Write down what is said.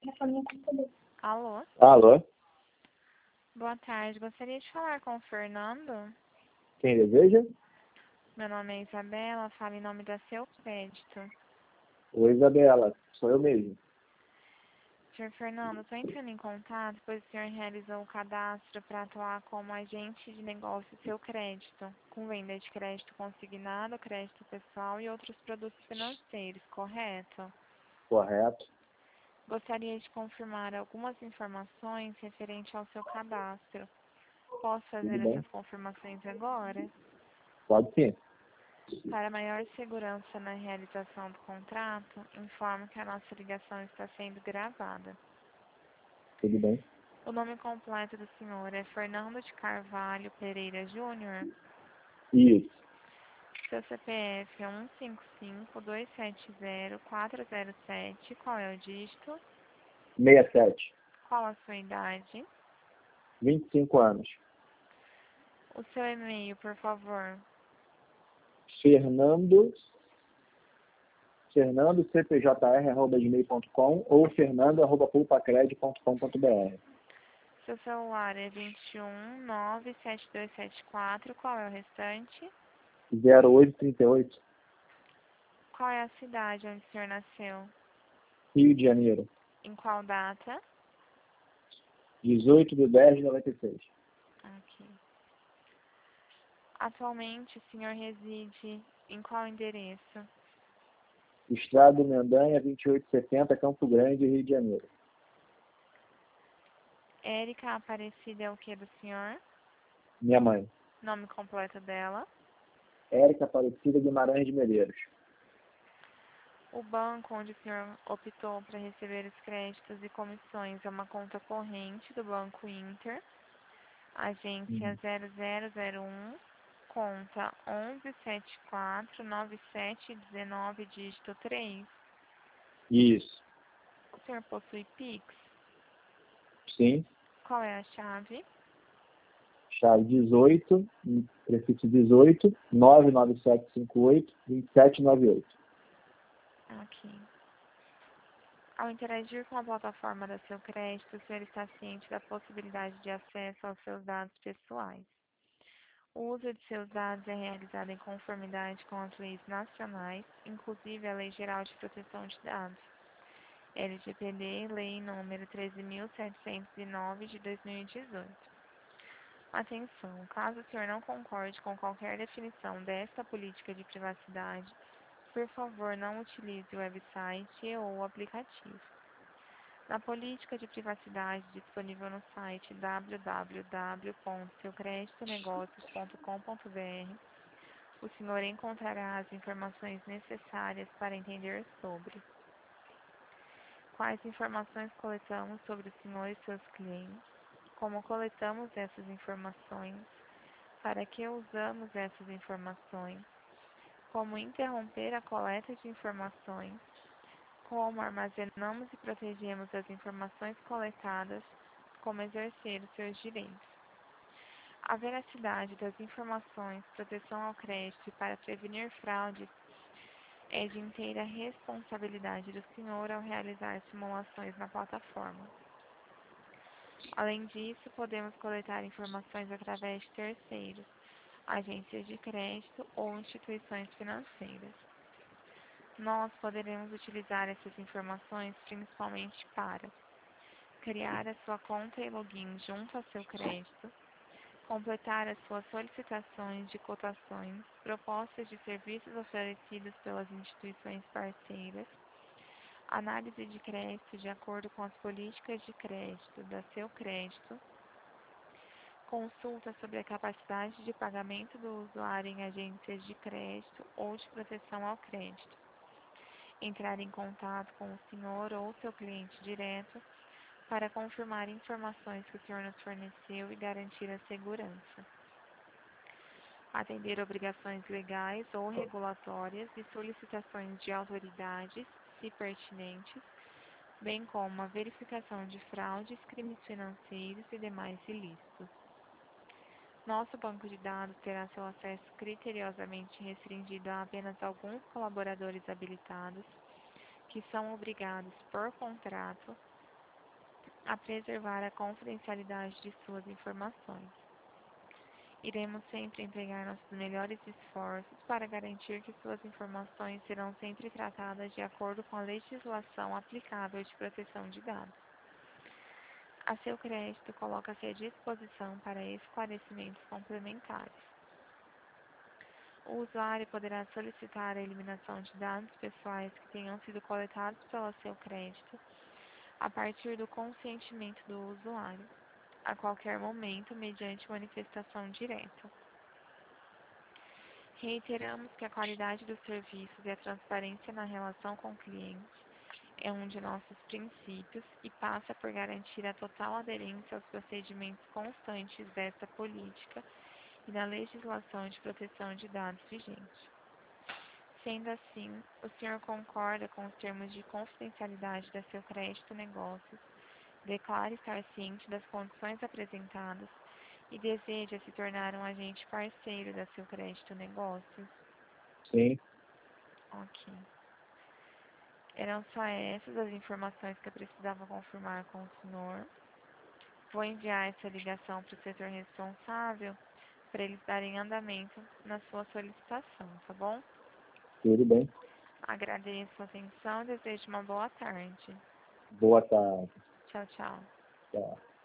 Alô? Alô? Boa tarde. Gostaria de falar com o Fernando. Quem deseja? Meu nome é Isabela, falo em nome da Seu Crédito. Oi, Isabela. Sou eu mesmo. Senhor Fernando, estou entrando em contato, pois o senhor realizou o cadastro para atuar como agente de negócio Seu Crédito, com venda de crédito consignado, crédito pessoal e outros produtos financeiros, correto? Correto. Gostaria de confirmar algumas informações referente ao seu cadastro. Posso Tudo fazer bem? essas confirmações agora? Pode sim. Para maior segurança na realização do contrato, informo que a nossa ligação está sendo gravada. Tudo bem? O nome completo do senhor é Fernando de Carvalho Pereira Júnior. Isso. Seu CPF é 155-270-407. Qual é o dígito? 67. Qual a sua idade? 25 anos. O seu e-mail, por favor. fernandocpjr@gmail.com ou fernando@pulpacred.com.br. Seu celular é 21 97274. Qual é o restante? 0838, Qual é a cidade onde o senhor nasceu? Rio de Janeiro. Em qual data? 18/10/96. Aqui. Atualmente, o senhor reside em qual endereço? Estrada Mendanha, 2870, Campo Grande, Rio de Janeiro. Érica Aparecida é o que do senhor? Minha mãe. Nome completo dela? Érica Aparecida Guimarães de Medeiros. O banco onde o senhor optou para receber os créditos e comissões é uma conta corrente do Banco Inter, agência 0001, conta 11749719, dígito 3. Isso. O senhor possui Pix? Sim. Qual é a chave? Chave 18, prefixo 18, 99758 2798. Aqui. Ao interagir com a plataforma da Seu Crédito, o senhor está ciente da possibilidade de acesso aos seus dados pessoais. O uso de seus dados é realizado em conformidade com as leis nacionais, inclusive a Lei Geral de Proteção de Dados, LGPD, Lei nº 13.709 de 2018. Atenção, caso o senhor não concorde com qualquer definição desta política de privacidade, por favor, não utilize o website ou o aplicativo. Na política de privacidade disponível no site www.seucreditonegocios.com.br, o senhor encontrará as informações necessárias para entender sobre quais informações coletamos sobre o senhor e seus clientes, como coletamos essas informações, para que usamos essas informações, como interromper a coleta de informações, como armazenamos e protegemos as informações coletadas, como exercer os seus direitos. A veracidade das informações, proteção ao crédito e para prevenir fraudes é de inteira responsabilidade do senhor ao realizar simulações na plataforma. Além disso, podemos coletar informações através de terceiros, agências de crédito ou instituições financeiras. Nós poderemos utilizar essas informações principalmente para criar a sua conta e login junto ao Seu Crédito, completar as suas solicitações de cotações, propostas de serviços oferecidos pelas instituições parceiras, análise de crédito de acordo com as políticas de crédito da Seu Crédito, consulta sobre a capacidade de pagamento do usuário em agências de crédito ou de proteção ao crédito, entrar em contato com o senhor ou seu cliente direto para confirmar informações que o senhor nos forneceu e garantir a segurança, atender obrigações legais ou regulatórias e solicitações de autoridades, se pertinentes, bem como a verificação de fraudes, crimes financeiros e demais ilícitos. Nosso banco de dados terá seu acesso criteriosamente restringido a apenas alguns colaboradores habilitados, que são obrigados, por contrato, a preservar a confidencialidade de suas informações. Iremos sempre empregar nossos melhores esforços para garantir que suas informações serão sempre tratadas de acordo com a legislação aplicável de proteção de dados. A seu crédito, coloca-se à disposição para esclarecimentos complementares. O usuário poderá solicitar a eliminação de dados pessoais que tenham sido coletados pelo seu crédito a partir do consentimento do usuário, a qualquer momento, mediante manifestação direta. Reiteramos que a qualidade dos serviços e a transparência na relação com o cliente é um de nossos princípios e passa por garantir a total aderência aos procedimentos constantes desta política e da legislação de proteção de dados vigente. Sendo assim, o senhor concorda com os termos de confidencialidade da seu crédito negócios, declara estar ciente das condições apresentadas e deseja se tornar um agente parceiro da seu crédito negócios? Sim. Ok. Eram só essas as informações que eu precisava confirmar com o senhor. Vou enviar essa ligação para o setor responsável para eles darem andamento na sua solicitação, tá bom? Tudo bem. Agradeço a atenção e desejo uma boa tarde. Boa tarde. Tchau, tchau. Tchau.